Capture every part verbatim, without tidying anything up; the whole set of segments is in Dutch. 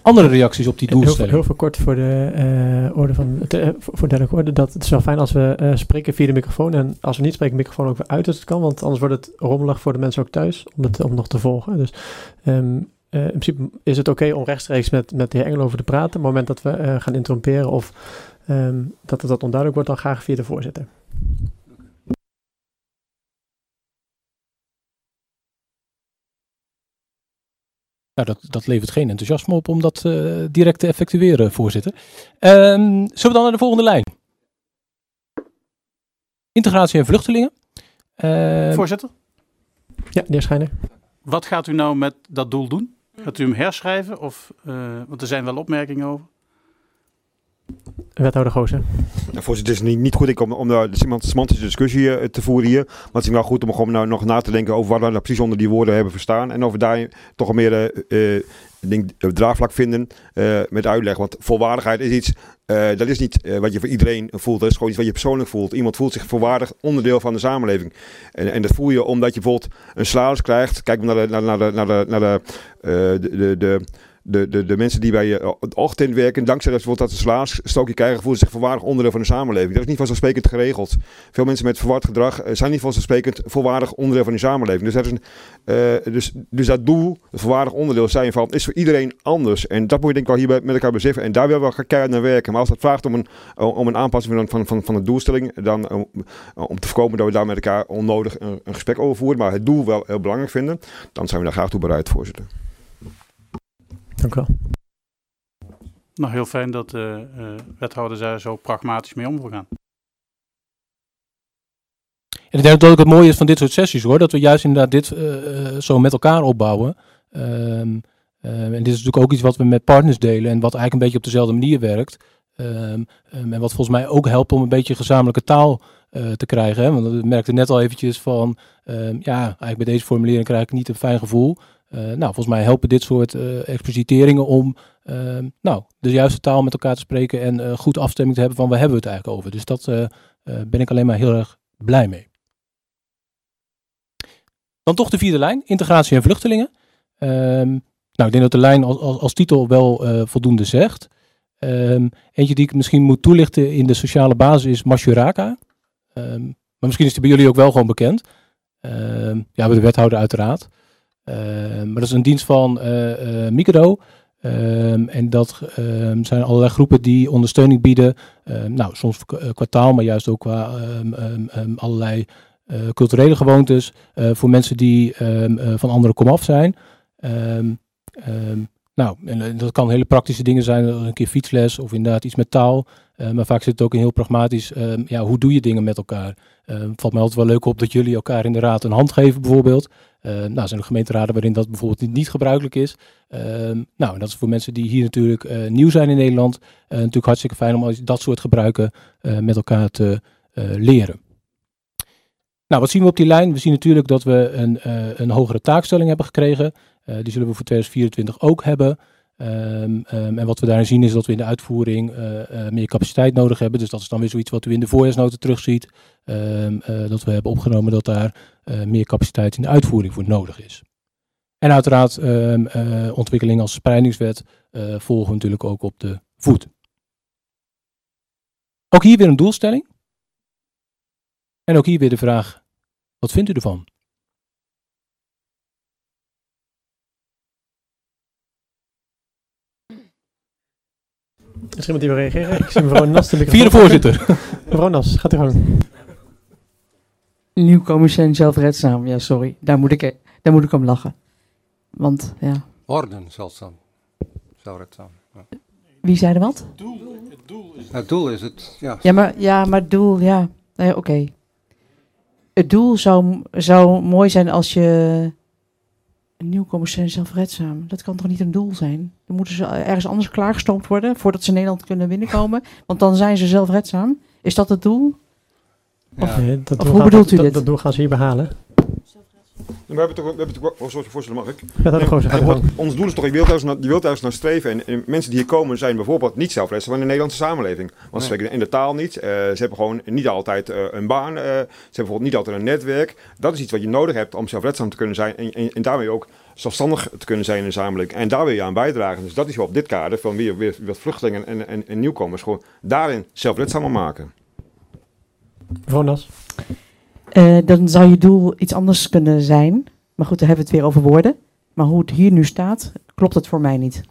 andere reacties op die doelstelling? Heel, heel veel kort voor de uh, orde van te, uh, voor duidelijke orde. Dat het is wel fijn als we uh, spreken via de microfoon. En als we niet spreken, de microfoon ook weer uit als het kan. Want anders wordt het rommelig voor de mensen ook thuis om het om nog te volgen. Dus um, uh, in principe is het oké okay om rechtstreeks met, met de heer Engel over te praten. Op het moment dat we uh, gaan interromperen of um, dat het wat onduidelijk wordt, dan graag via de voorzitter. Nou, dat, dat levert geen enthousiasme op om dat uh, direct te effectueren, voorzitter. Um, zullen we dan naar de volgende lijn? Integratie en vluchtelingen. Uh, Voorzitter? Ja, de heer Schijner. Wat gaat u nou met dat doel doen? Gaat u hem herschrijven? Of, uh, want er zijn wel opmerkingen over. Wethouder Goosen. Nou, voorzitter, het is niet, niet goed ik, om, om de semantische discussie uh, te voeren hier. Maar het is wel goed om gewoon nou nog na te denken over wat we nou precies onder die woorden hebben verstaan. En of we daar toch een meer uh, uh, denk, draagvlak vinden uh, met uitleg. Want volwaardigheid is iets, uh, dat is niet uh, wat je voor iedereen voelt. Dat is gewoon iets wat je persoonlijk voelt. Iemand voelt zich volwaardig onderdeel van de samenleving. En, en dat voel je omdat je bijvoorbeeld een salaris krijgt. Kijk maar naar de, naar de, naar de, naar de, uh, de, de, de De, de, de mensen die bij je het ochtend werken, dankzij dat, dat ze een salarisstookje krijgen, voelen zich volwaardig onderdeel van de samenleving. Dat is niet vanzelfsprekend geregeld. Veel mensen met verward gedrag zijn niet vanzelfsprekend volwaardig onderdeel van die samenleving. Dus dat, is een, uh, dus, dus dat doel, het volwaardig onderdeel zijn van, is voor iedereen anders. En dat moet je denk ik wel hier met elkaar beseffen. En daar willen we wel keihard naar werken. Maar als dat vraagt om een, om een aanpassing van, van, van, van de doelstelling, dan um, om te voorkomen dat we daar met elkaar onnodig een, een gesprek over voeren, maar het doel wel heel belangrijk vinden, dan zijn we daar graag toe bereid, voorzitter. Dank u wel. Nou, heel fijn dat de uh, uh, wethouders daar zo pragmatisch mee om wil gaan. En ik denk dat ook het mooie is van dit soort sessies, hoor. Dat we juist inderdaad dit uh, zo met elkaar opbouwen. Um, uh, en dit is natuurlijk ook iets wat we met partners delen en wat eigenlijk een beetje op dezelfde manier werkt. Um, um, en wat volgens mij ook helpt om een beetje gezamenlijke taal uh, te krijgen. Hè? Want we merkten net al eventjes van, um, ja, eigenlijk bij deze formulering krijg ik niet een fijn gevoel. Uh, nou, volgens mij helpen dit soort uh, expliciteringen om uh, nou, de juiste taal met elkaar te spreken en uh, goed afstemming te hebben van waar hebben we het eigenlijk over. Dus dat uh, uh, ben ik alleen maar heel erg blij mee. Dan toch de vierde lijn, integratie en vluchtelingen. Um, nou, ik denk dat de lijn als, als, als titel wel uh, voldoende zegt. Um, eentje die ik misschien moet toelichten in de sociale basis is Mashuraka. Um, maar misschien is die bij jullie ook wel gewoon bekend. Um, ja, bij de wethouder uiteraard. Uh, maar dat is een dienst van uh, uh, Micro. Um, en dat um, zijn allerlei groepen die ondersteuning bieden. Um, nou, soms kwartaal, maar juist ook qua um, um, um, allerlei uh, culturele gewoontes. Uh, voor mensen die um, uh, van andere komaf zijn. Um, um, nou, en dat kan hele praktische dingen zijn. Een keer fietsles of inderdaad iets met taal. Uh, maar vaak zit het ook in heel pragmatisch. Um, ja, hoe doe je dingen met elkaar? Uh, het valt mij altijd wel leuk op dat jullie elkaar in de raad een hand geven bijvoorbeeld. Uh, nou, er zijn ook gemeenteraden waarin dat bijvoorbeeld niet, niet gebruikelijk is. Uh, nou, en dat is voor mensen die hier natuurlijk uh, nieuw zijn in Nederland uh, natuurlijk hartstikke fijn om dat soort gebruiken uh, met elkaar te uh, leren. Nou, wat zien we op die lijn? We zien natuurlijk dat we een, uh, een hogere taakstelling hebben gekregen. Uh, die zullen we voor tweeduizend vierentwintig ook hebben. Um, um, en wat we daarin zien is dat we in de uitvoering uh, uh, meer capaciteit nodig hebben. Dus dat is dan weer zoiets wat u in de voorjaarsnota terugziet. Um, uh, dat we hebben opgenomen dat daar uh, meer capaciteit in de uitvoering voor nodig is. En uiteraard um, uh, ontwikkelingen als spreidingswet uh, volgen natuurlijk ook op de voet. Ook hier weer een doelstelling. En ook hier weer de vraag, wat vindt u ervan? Is er iemand die wil reageren? Ik zie mevrouw Nas. Vierde voorzitter. Mevrouw Nas, gaat u gang. Nieuwkomers zijn zelfredzaam. Ja, sorry. Daar moet ik, daar moet ik om lachen. Want, ja. Orden zeldzaam. Zelfredzaam. Ja. Wie zei er wat? Het doel, het doel is het. Het doel is het, ja. Ja, maar, ja, maar het doel, ja. Nee, oké. Okay. Het doel zou, zou mooi zijn als je... Nieuwkomers zijn zelfredzaam. Dat kan toch niet een doel zijn? Dan moeten ze ergens anders klaargestoomd worden voordat ze in Nederland kunnen binnenkomen. Want dan zijn ze zelfredzaam. Is dat het doel? Ja. Of, Nee, dat of doel hoe gaat, bedoelt u dat, dit? Dat doel gaan ze hier behalen. We hebben toch, we hebben toch, oh, sorry, voorzitter, mag ik? Ja, dat Nee, gewoon nee, ons doel is toch, je wilt ergens naar, je wilt ergens naar streven. En, en mensen die hier komen zijn bijvoorbeeld niet zelfredzaam in de Nederlandse samenleving. Want ze Nee. spreken in de taal niet. Uh, ze hebben gewoon niet altijd uh, een baan. Uh, ze hebben bijvoorbeeld niet altijd een netwerk. Dat is iets wat je nodig hebt om zelfredzaam te kunnen zijn. En, en, en daarmee ook zelfstandig te kunnen zijn in de samenleving. En daar wil je aan bijdragen. Dus dat is wel op dit kader van weer, weer wat vluchtelingen en, en, en nieuwkomers gewoon daarin zelfredzamer maken. Mevrouw Nas. Uh, dan zou je doel iets anders kunnen zijn. Maar goed, dan hebben we het weer over woorden. Maar hoe het hier nu staat, klopt het voor mij niet.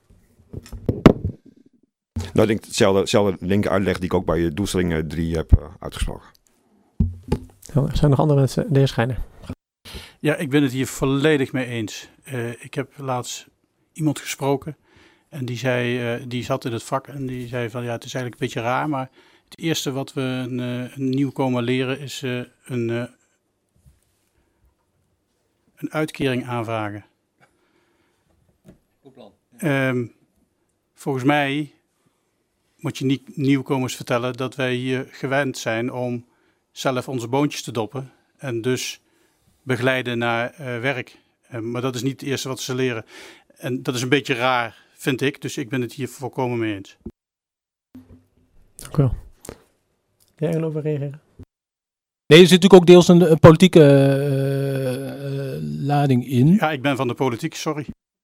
Nou, ik denk hetzelfde, hetzelfde linker uitleg die ik ook bij doelstelling drie heb uh, uitgesproken. Er zijn nog andere mensen, de heer Schijner. Ja, ik ben het hier volledig mee eens. Uh, ik heb laatst iemand gesproken en die zei, uh, die zat in het vak en die zei van ja, het is eigenlijk een beetje raar, maar het eerste wat we een, uh, een nieuwkomer leren is uh, een, uh, een uitkering aanvragen. Goed plan. Um, volgens mij moet je niet nieuwkomers vertellen dat wij hier gewend zijn om zelf onze boontjes te doppen en dus begeleiden naar uh, werk. Uh, maar dat is niet het eerste wat ze leren. En dat is een beetje raar, vind ik. Dus ik ben het hier volkomen mee eens. Dank u wel. Jij wil over reageren? Nee, er zit natuurlijk ook deels een, een politieke uh, uh, lading in. Ja, ik ben van de politiek, sorry.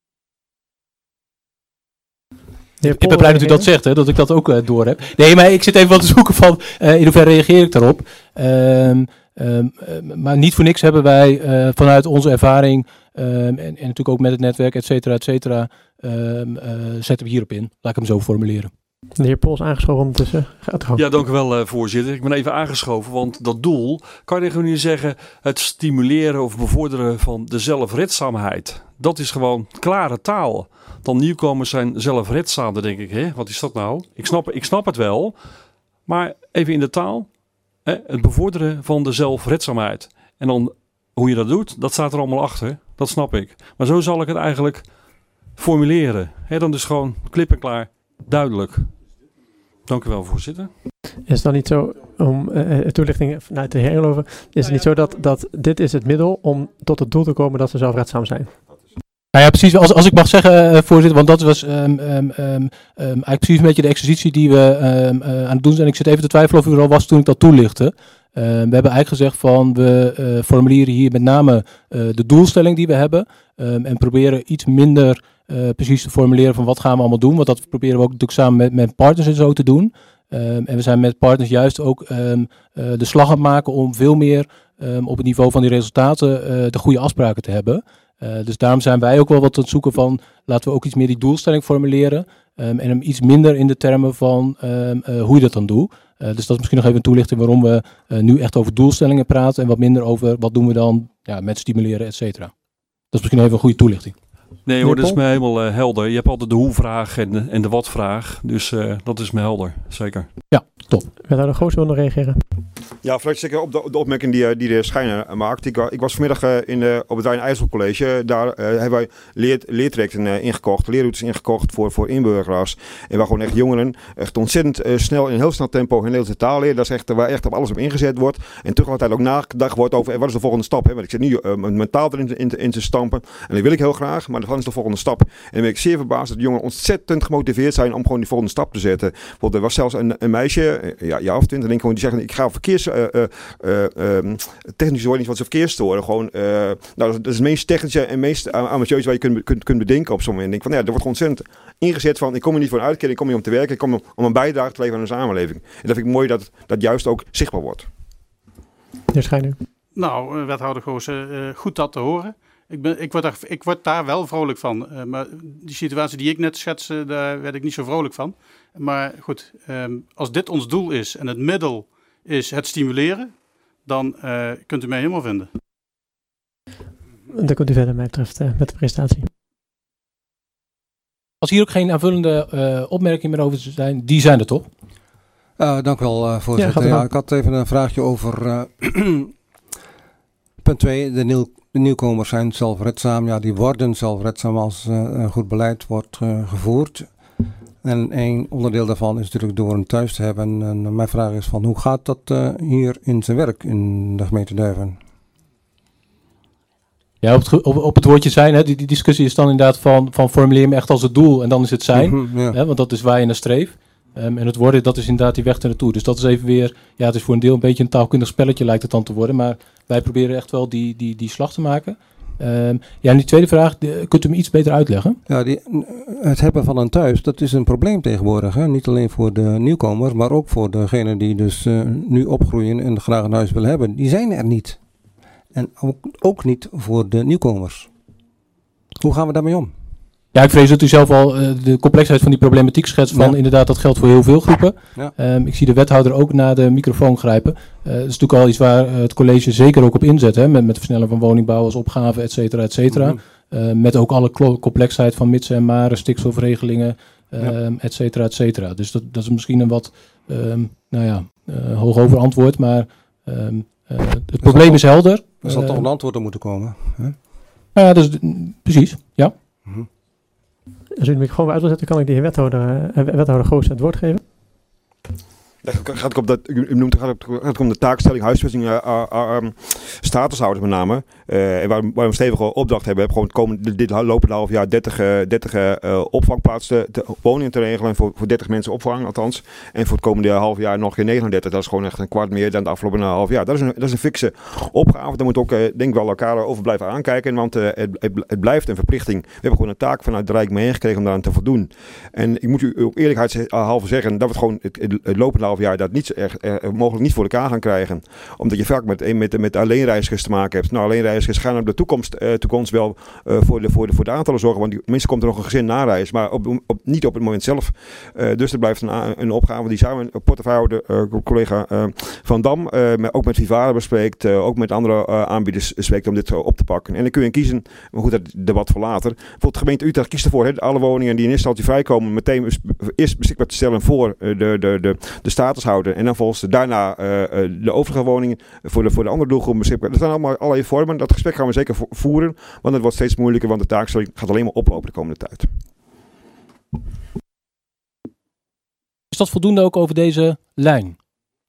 Ik ben blij dat u dat zegt, hè, dat ik dat ook uh, door heb. Nee, maar ik zit even wat te zoeken van uh, in hoeverre reageer ik daarop. Um, um, um, maar niet voor niks hebben wij uh, vanuit onze ervaring um, en, en natuurlijk ook met het netwerk, et cetera, et cetera, um, uh, zetten we hierop in. Laat ik hem zo formuleren. De heer Pols aangeschoven ondertussen. Gaat gewoon. Ja, dank u wel, uh, voorzitter. Ik ben even aangeschoven, want dat doel, kan je gewoon niet zeggen, het stimuleren of bevorderen van de zelfredzaamheid. Dat is gewoon klare taal. Dan nieuwkomers zijn zelfredzaam, dan denk ik, hè, wat is dat nou? Ik snap, ik snap het wel, maar even in de taal, hè, het bevorderen van de zelfredzaamheid. En dan hoe je dat doet, dat staat er allemaal achter, dat snap ik. Maar zo zal ik het eigenlijk formuleren. Hè, dan dus gewoon klip en klaar, duidelijk. Dank u wel, voorzitter. Is het dan niet zo, om uh, toelichting vanuit de heer Engloven, is het niet zo dat, dat dit is het middel om tot het doel te komen dat ze zelfredzaam zijn? Nou ja, precies. Als, als ik mag zeggen, uh, voorzitter, want dat was um, um, um, eigenlijk precies een beetje de exercitie die we um, uh, aan het doen zijn. Ik zit even te twijfelen of u er al was toen ik dat toelichtte. Uh, we hebben eigenlijk gezegd van, we uh, formuleren hier met name uh, de doelstelling die we hebben. Um, en proberen iets minder uh, precies te formuleren van wat gaan we allemaal doen. Want dat proberen we ook natuurlijk samen met, met partners en zo te doen. Um, en we zijn met partners juist ook um, uh, de slag aan het maken om veel meer um, op het niveau van die resultaten uh, de goede afspraken te hebben. Uh, dus daarom zijn wij ook wel wat aan het zoeken van, laten we ook iets meer die doelstelling formuleren. Um, en hem iets minder in de termen van um, uh, hoe je dat dan doet. Uh, dus dat is misschien nog even een toelichting waarom we uh, nu echt over doelstellingen praten. En wat minder over wat doen we dan ja, met stimuleren, et cetera. Dat is misschien even een goede toelichting. Nee hoor, dat is me helemaal uh, helder. Je hebt altijd de hoe-vraag en de, en de wat-vraag. Dus uh, dat is me helder, zeker. Ja, top. Wethouder Goos wil nog reageren. Ja, vlak zeker op de, op de opmerking die, die de heer Schijner maakt. Ik, ik was vanmiddag uh, in de, op het Wijn IJssel College. Daar uh, hebben wij leer, leertrajecten uh, ingekocht, leerroutes ingekocht voor, voor inburgeraars. En waar gewoon echt jongeren echt ontzettend uh, snel, in heel snel tempo hun Nederlandse taal leren. Dat is echt waar echt op alles op ingezet wordt. En tegelijkertijd ook nagedacht wordt over, wat is de volgende stap? Hè? Want ik zit nu uh, mijn taal erin in, in te stampen. En dat wil ik heel graag, maar wat is de volgende stap? En dan ben ik zeer verbaasd dat de jongeren ontzettend gemotiveerd zijn om gewoon die volgende stap te zetten. Bijvoorbeeld, er was zelfs een, een meisje, ja, ja of twintig, denk ik gewoon, die zeggen, ik ga verkeers... Uh, uh, uh, um, technisch woord niet van zijn verkeersstoren. Gewoon, uh, nou, dat is het meest technische en meest ambitieuze wat je kunt, kunt, kunt bedenken op zo'n moment. Ik denk van, ja, er wordt ontzettend ingezet van, ik kom er niet voor een uitkering, ik kom hier om te werken, ik kom om, om een bijdrage te leveren aan de samenleving. En dat vind ik mooi dat dat juist ook zichtbaar wordt. Heer Schijner. Nou, wethouder Goosen, uh, goed dat te horen. Ik, ben, ik, word daar, ik word daar wel vrolijk van. Uh, maar die situatie die ik net schetste, daar werd ik niet zo vrolijk van. Maar goed, um, als dit ons doel is en het middel is het stimuleren, dan uh, kunt u mij helemaal vinden. Dan kunt u verder, mij betreft, uh, met de presentatie. Als hier ook geen aanvullende uh, opmerkingen meer over zijn, die zijn er toch? Uh, dank u wel, uh, voorzitter. Ja, ja, ik had even een vraagje over uh, punt twee. De, nieuw, de nieuwkomers zijn zelfredzaam. Ja, die worden zelfredzaam als uh, een goed beleid wordt uh, gevoerd. En een onderdeel daarvan is natuurlijk door hem thuis te hebben. En mijn vraag is van, hoe gaat dat uh, hier in zijn werk in de gemeente Duiven? Ja, op het, op, op het woordje zijn, hè, die, die discussie is dan inderdaad van, van formuleer hem echt als het doel en dan is het zijn. Mm-hmm, ja. Hè, want dat is waar je naar streeft. Um, en het worden, dat is inderdaad die weg ernaartoe. Dus dat is even weer, ja, het is voor een deel een beetje een taalkundig spelletje lijkt het dan te worden. Maar wij proberen echt wel die, die, die slag te maken. Um, ja, en die tweede vraag, de, kunt u me iets beter uitleggen? Ja, die, het hebben van een thuis, dat is een probleem tegenwoordig. Hè? Niet alleen voor de nieuwkomers, maar ook voor degenen die dus uh, nu opgroeien en graag een huis willen hebben. Die zijn er niet. En ook, ook niet voor de nieuwkomers. Hoe gaan we daarmee om? Ja, ik vrees dat u zelf al uh, de complexheid van die problematiek schetst van Ja. inderdaad dat geldt voor heel veel groepen. Ja. Um, ik zie de wethouder ook naar de microfoon grijpen. Uh, dat is natuurlijk al iets waar uh, het college zeker ook op inzet, hè, met, met versnellen van woningbouw als opgave, et cetera, et cetera. Mm-hmm. Uh, met ook alle klo- complexheid van mitsen en maren, stikstofregelingen, um, ja. et cetera, et cetera. Dus dat, dat is misschien een wat, um, nou ja, uh, hoogover antwoord, maar um, uh, het dat probleem is helder. Er zal uh, toch een antwoord op moeten komen. Hè? Ja, dus, precies, ja. Mm-hmm. Als u de microfoon weer uit wil zetten, kan ik de heer wethouder, uh, wethouder Goos het woord geven. Ja, gaat ik op dat, u noemt gaat het om de taakstelling huisvesting uh, uh, uh, um, statushouders met name. Uh, en waar, waar we een stevige opdracht hebben, hebben gewoon komende, dit lopende half jaar dertig, uh, dertig uh, opvangplaatsen, te, woningen te regelen. Voor, voor dertig mensen opvang althans. En voor het komende half jaar nog geen negenendertig. Dat is gewoon echt een kwart meer dan het afgelopen half jaar. Dat is een, dat is een fikse opgave. Daar moeten we ook uh, denk ik wel elkaar over blijven aankijken. Want uh, het, het, het blijft een verplichting. We hebben gewoon een taak vanuit het Rijk meegekregen om daaraan te voldoen. En ik moet u ook eerlijkheidshalve zeggen dat we het gewoon het, het, het lopende half jaar dat niet, er, er, mogelijk niet voor elkaar gaan krijgen. Omdat je vaak met, met, met alleenreizigers te maken hebt. Nou, alleenreizigers gaan op de toekomst, uh, toekomst wel uh, voor, de, voor, de, voor de aantallen zorgen. Want die, tenminste komt er nog een gezin nareis. Maar op, op, niet op het moment zelf. Uh, dus er blijft een, een opgave die samen met portefeuillehouder, uh, collega uh, Van Dam, uh, met, ook met Vivara bespreekt. Uh, ook met andere uh, aanbieders spreekt om dit uh, op te pakken. En dan kun je kiezen, maar goed, dat debat voor later. Bijvoorbeeld de gemeente Utrecht kiest ervoor. Hè, alle woningen die in eerste instantie vrijkomen meteen eerst beschikbaar te stellen voor uh, de, de, de, de statushouder. En dan volgens daarna uh, de overige woningen voor de, voor de andere doelgroep beschikbaar. Dat zijn allemaal allerlei vormen. Dat gesprek gaan we zeker voeren. Want het wordt steeds moeilijker, want de taakstelling gaat alleen maar oplopen de komende tijd. Is dat voldoende ook over deze lijn?